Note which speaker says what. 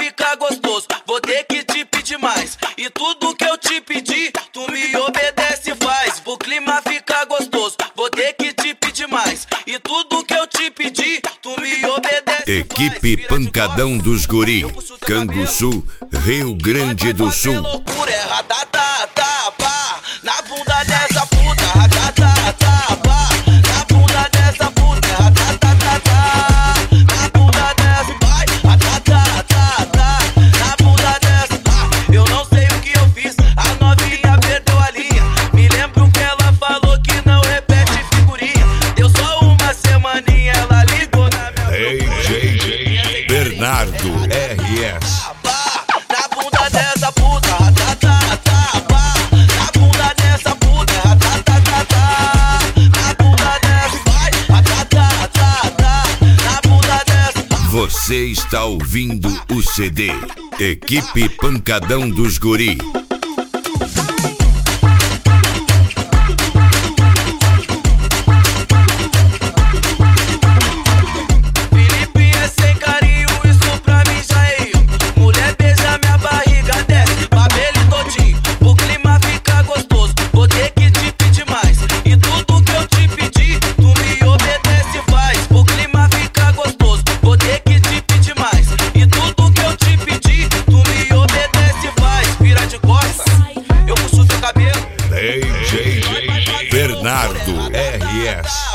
Speaker 1: ficar gostoso, vou ter que te pedir mais. E tudo que eu te pedir, tu me obedece e faz. Pro clima ficar gostoso, vou ter que te pedir mais. E tudo que eu te pedir, tu me obedece e faz.
Speaker 2: Equipe Pancadão dos Guri, Canguçu, Rio Grande do Sul.
Speaker 1: Loucura é ratatata, pá, na bunda dessa puta, ratatata, pá, na bunda dessa puta, ratatata, na bunda dessa, vai, ratatata, na bunda dessa. Eu não sei o que eu fiz, a novinha perdeu a linha. Me lembro que ela falou que não repete figurinha. Deu só uma semaninha, ela ligou na minha
Speaker 2: DJ Bernardo RS.
Speaker 1: Na bunda dessa puta, ratatata, pá, na bunda dessa puta, ratatata, na bunda dessa, vai, ratatata, na bunda dessa.
Speaker 2: Você está ouvindo o CD Equipe Pancadão dos Guri.
Speaker 1: Felipe é sem carinho, isso pra mim já é erro. Mulher beija minha barriga, desce, babele todinho. O clima fica gostoso, vou ter que te pedir mais. E tudo que eu te pedir, tu me obedece e faz. O clima fica gostoso, vou ter que te pedir mais. E tudo que eu te pedir, tu me obedece e faz. Vira de costas, eu puxo teu cabelo.
Speaker 2: DJ Bernardo RS.